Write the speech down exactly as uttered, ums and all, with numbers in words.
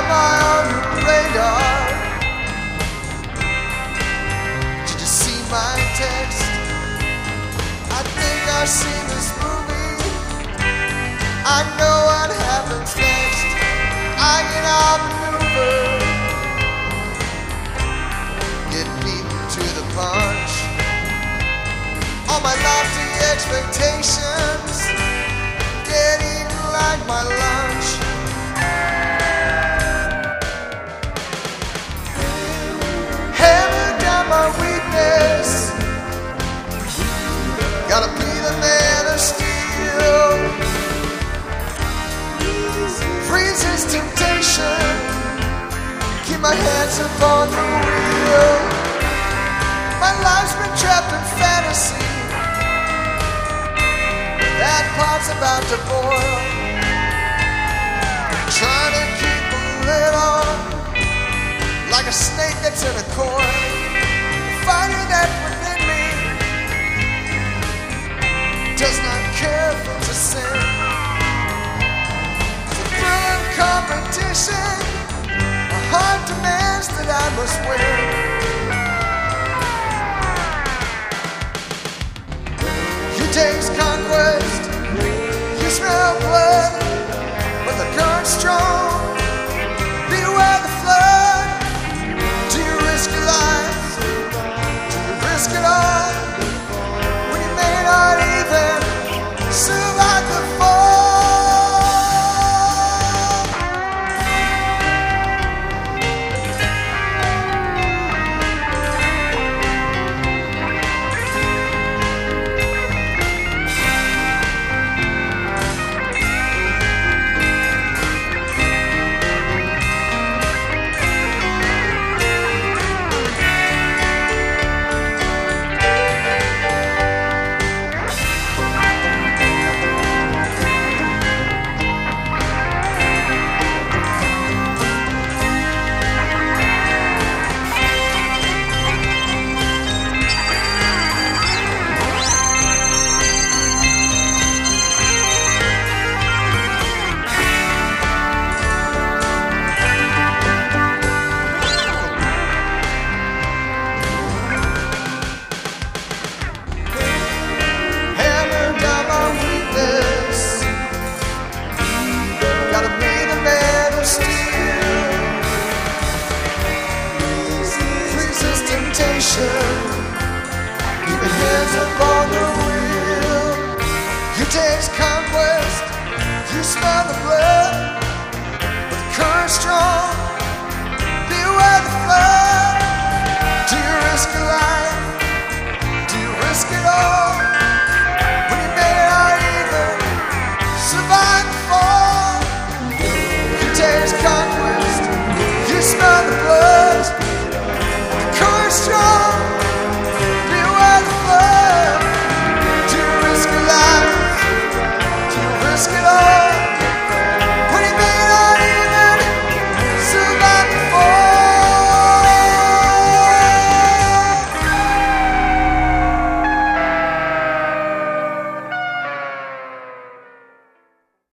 Am I on your radar? Did you see my text? I think I've seen this movie. I know what happens next. I get outmaneuvered, get beaten to the punch. All my lofty expectations get eaten like my lunch. Hammer down my weakness, gotta be the man of steel. Freeze his temptation, keep my hands upon the wheel. My life's been trapped in fantasy, that pot's about to boil. Trying to keep a lid on, like a snake that's in a coil. Fighting that within me does not care for to sin. It's a thrilling competition, a heart demands that I must win. You taste conquest, you smell blood, but the current's strong. Beware the flood. Do you risk your life? Do you risk it all when you may not even survive the fall? Keep your hands up on the